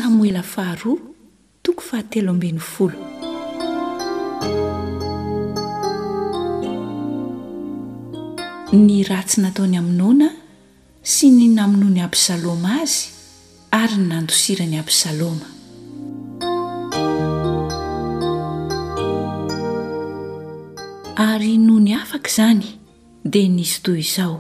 Samoela faharoa toko 17. Ny ratsy nataony Aminona sy ny namonoany Absaloma azy ary ny nandosirany Absaloma. Ary noho ny afaka izany dia nisy toy izao: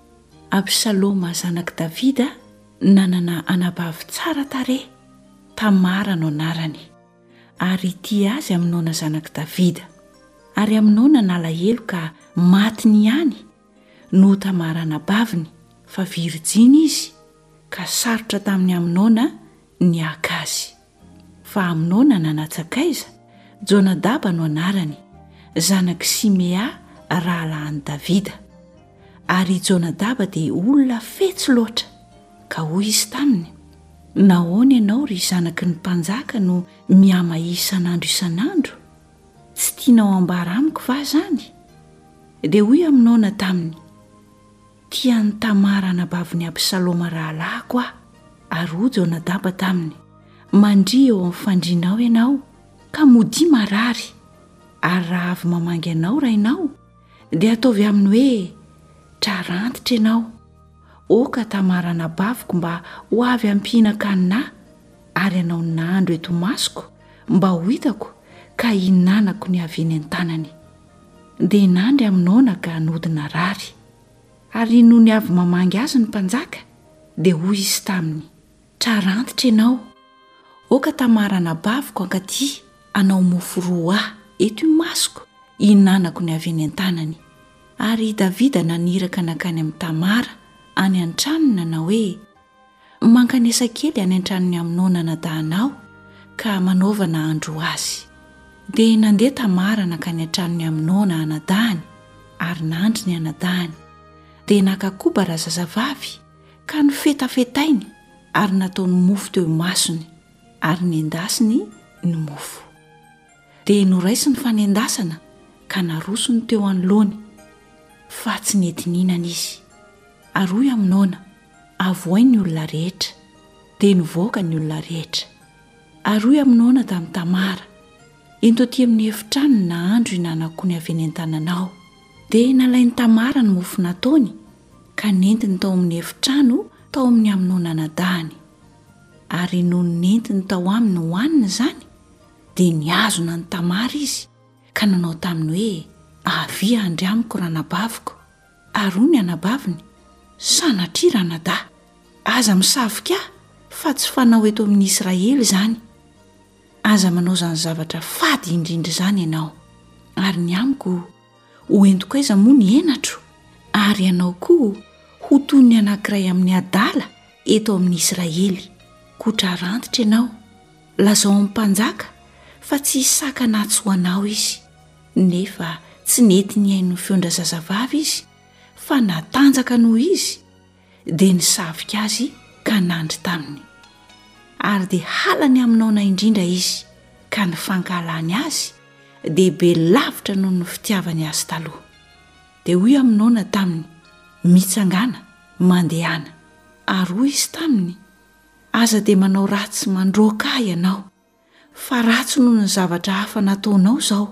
Absaloma zanaky Davida nanana anabavy tsara tarehy, Tamara no anarany, ary tia azy Aminona zanaky Davida. Ary Aminona nalahelo ka maty niany no Tamara anabaviny, fa virjiny izy, ka sarotra tamin'ny Aminona ny aka azy. Fa Aminona nanatsakaiza, Jonadaba no anarany, zanaky Simea rahalahin'i Davida. Ary Jonadaba dia olona fetsy loatra, ka hoy izy taminy: nahoana ianao ry zanaky ny mpanjaka no miama isan'andro, tsy tianao ambara amiko va zany? Dia hoy Aminona taminy: tian'ny Tamara anabaviny Absaloma rahalahiko aho. Ary hoy Jonadaba taminy: mandria eo amin'ny fandrianao ianao, ka mody marary. Ary raha avy mamangy anao rainao, dia ataovy aminy hoe trarantitra ianao. Oka Tamara anabaviko mba ho avy ampihinan-kaninahy, ary anao nandro eto masoko mba ho hitako ka hinanako ny avy eny an-tanany. Dia nandry Aminona ka nodina rary. Ary noho ny avy mamangy azy ny mpanjaka, dia hoy izy taminy: trarantitra ianao. Oka Tamara anabaviko ankaty anao mofo roa ahy eto masoko, hinanako ny avy eny an-tanany. Ary Davida naniraka nakany amin'ny Tamara any an-tranony, nanao hoe: mankanesa kely any an-tranony Aminona nadahanao, ka manaovana andro azy. Dia nandeha Tamara nakany an-tranony Aminona anadahany, ary nandry ny anadahany. Dia nakakoba razazavavy ka nofetafetainy, ary nataony mofo teo masony, ary nendasiny ny mofo. Dia noraisiny fanendasana ka narosony teo anoloany, fa tsy nety nihinana izy. Ary hoy Aminona: avoainy ny olona rehetra. Dia nivoaka ny olona rehetra. Ary hoy Aminona tamin'ny Tamara: ento aty amin'ny efitrano na andro hinanako ny avy eny an-tananao. Dia nalainy Tamara ny mofo nataony, ka nentiny tao amin'ny efitrano tao amin'ny Aminona nadahany. Ary noho nentiny tao aminy hohanina izany, dia niazona ny Tamara izy, ka nanao taminy hoe: avia andry amiko ranabaviko. Ary hoy ny anabaviny: sanatria ranadahy, aza misavika ahy, fa tsy fanao eto amin'ny Israely izany. Aza manao izany zavatra fady indrindra izany ianao. Ary ny amiko ho entiko aiza moa ny henatro, ary ianao koa ho toy ny anankiray amin'ny adala eto amin'ny Israely. Kotra rantitra ianao, lazao amin'ny mpanjaka fa tsy hisaka natsy ho anao izy. Nefa tsy nety ny haino fiondrana zazavavy izy, fa natanjaka noho izy, dia nisavika azy ka nandry taminy. Ary dia halany Aminona indrindra izy, ka nifankahalany azy, dia be lavitra noho ny fitiavany azy taloha. Dia hoy Aminona taminy: mitsangana, mandehana. Ary hoy izy taminy: aza dia manao ratsy mandroaka ahy ianao, fa ratsy noho ny zavatra hafa nataonao izao.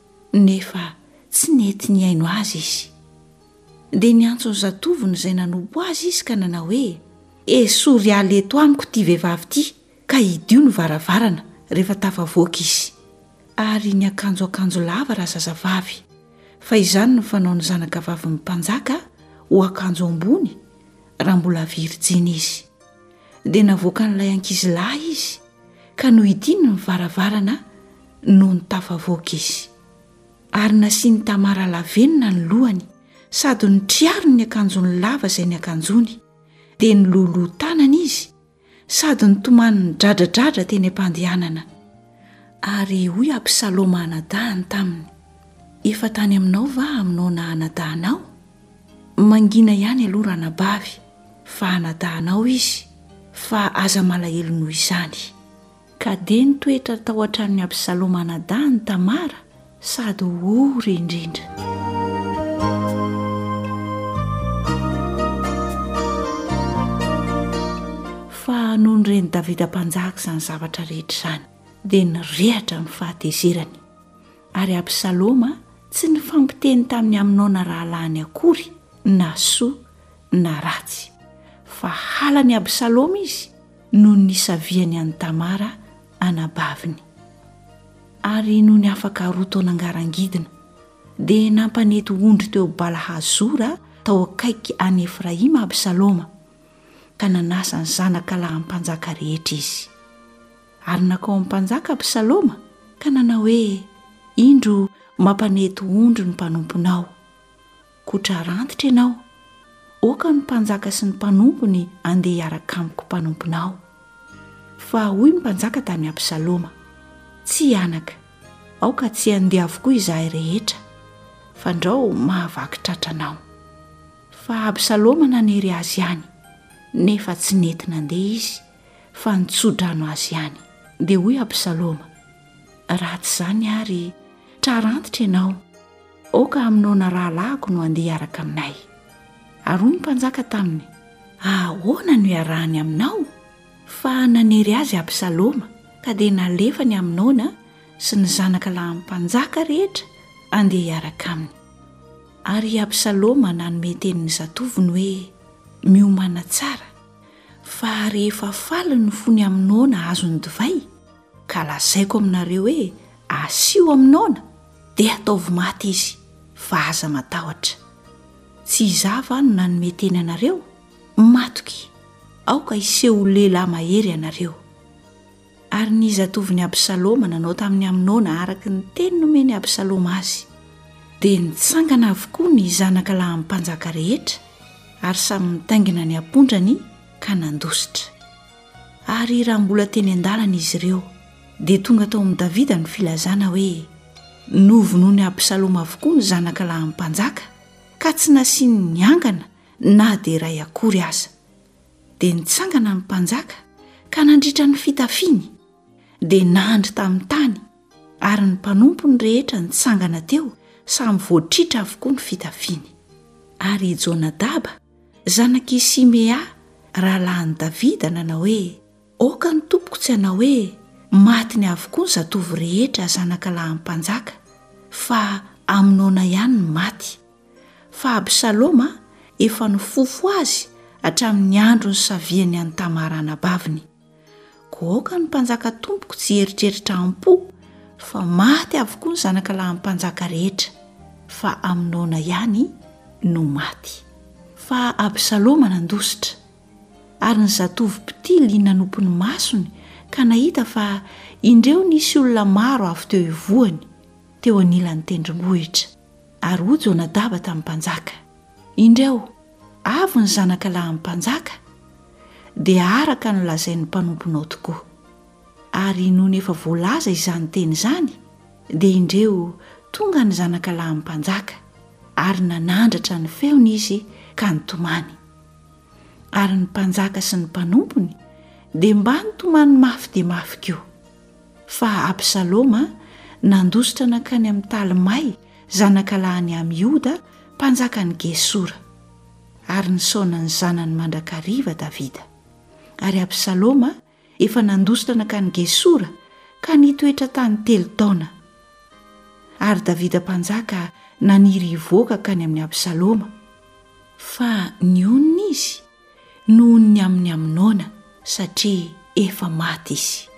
Nefa tsy nety ny haino azy izy. Dia niantso ny zatoviny izay nanompo azy izy, ka nanao hoe: esory aly eto amiko ity vehivavy ity, ka hidio ny varavarana rehefa tafavoaka izy. Ary ny akanjo lava razazavavy, fa izany no fanao ny zanaka vavin'ny mpanjaka ho akanjo ambony raha mbola virjiny izy. Dia navoaka n'ilay ankizilahy izy, ka no hidiny ny varavarana noho ny tafavoaka izy. Ary nasiany Tamara lavenina ny lohany, sady nitriariny ny akanjony lava izay ny akanjony, dia niloloha tanana izy, sady nitomany ny dradradratra teny am-pandehanana. Ary hoy Absaloma anadahany taminy: efa tany aminao va Aminona anadahanao? Mangina ihany aloha ranabavy, fa anadahanao izy, fa aza malahelo noho izany. Ka dia nitoetra tao an-tranon'ny Absaloma anadahany Tamara, sady ory indrindra. noho ny reny davida mpanjaka izany zavatra rehetra izany dia nyrehatra ny fahatezerany ary Absaloma tsy nifampiteny tamin'ny Aminona rahalahiny akory na soa na ratsy fa halany Absaloma izy noho ny nisaviany any Tamara anabaviny. Ary noho ny afaka roa taona angarangidina dia nampanety ondry teo Balahazora tao akaiky any Efraima Absaloma ka nanasa ny zanaka lahy mpanjaka rehetra izy. Ary nakao amin'ny mpanjaka Absaloma ka nanao hoe indro mampanety ondry ny mpanomponao, kotra rantitra ianao, oka ny mpanjaka sy ny mpanompony andeha hiaraka amiko mpanomponao. Fa hoy ny mpanjaka tamin'ny Absaloma, tsy anaka, aoka tsy andeha avokoa izahay rehetra, fa ndrao mahavaky tratranao. Fa Absaloma nanery azy ihany, nefa tsy nety nandeha izy, fa nitsodrano azy ihany. Dia hoy Absaloma, ratsy izany ary trarantitra ianao, oka Aminona rahalahiko no andeha hiaraka aminay. Ary hoy ny mpanjaka taminy, ahoana no iarahany aminao? Fa nanery azy Absaloma ka dia nalefa ny Aminona sy ny zanaka lahy mpanjaka rehetra andeha hiaraka aminy. Ary Absaloma nanome tenin'ny zatoviny hoe miomana tsara, fa rehefa faly ny fony Aminona azony divay ka lazaiko aminareo hoe asio Aminona dia ataovy maty izy fa aza matahotra. Tsy izava no nanome teny anareo, matoky, aoka iseho lehilahy mahery ianareo. Ary ny zatovin'ny Absaloma nanao tamin'ny Aminona araka ny teny nomeny Absaloma azy, dia nitsangana avokoa ny zanaka lahy mpanjaka rehetra ary samy mitaingina ny apondrany ka nandositra. Ary raha mbola teny an-dalana izy ireo dia tonga tao amin'ny Davida ny filazana hoe novonoiny Absaloma avokoa ny zanaka lahy mpanjaka ka tsy nasiany niangana na dia ray akory aza. Dia nitsangana ny mpanjaka ka nandritra ny fitafiny dia nandry tamin'ny tany, ary ny mpanompony rehetra nitsangana teo samy voatritra avokoa ny fitafiny. Ary Jonadaba zanak'i Simea rahalahin'i Davida nanao hoe oka ny tompoko tsy hanao hoe maty ny avokoa ny zatovy rehetra zanaka lahy mpanjaka, fa Aminona ihany ny maty. Fa Absaloma efa nifofo azy hatramin'ny andro ny saviany any Tamara anabaviny. Ko oka ny mpanjaka tompoko tsy eritreritra am-po, fa maty avokoa ny zanaka lahy mpanjaka rehetra, fa Aminona ihany no maty. Fa Absaloma nandositra, ary ny zatovy mpitily nanompo ny masony ka nahita fa indreo nisy olona maro avy teo ivoany teo anilan'ny tendrombohitra. Ary hoy Jonadaba tamin'ny mpanjaka, indreo avy ny zanaka lahy mpanjaka dia araka no lazain'ny mpanomponao tokoa. Ary noho ny efa voalaza izany teny izany dia indreo tonga ny zanaka lahy mpanjaka ary nanandratra ny feony izy ka nitomany. Ary ny mpanjaka sy ny mpanompony dia mba nitomany mafy dia mafy koa. Fa Absaloma nandositra nakany amin'ny Talimay zanaka lahiny Amihoda mpanjakany Gesora, ary nisaona ny zanany mandrakariva Davida. Ary Absaloma efa nandositra nakany Gesora ka nitoetra tany 3 taona. Ary Davida mpanjaka naniry ivoaka kany amin'ny Absaloma, fa nionina izy noho ny amin'ny Aminona satria efa maty izy.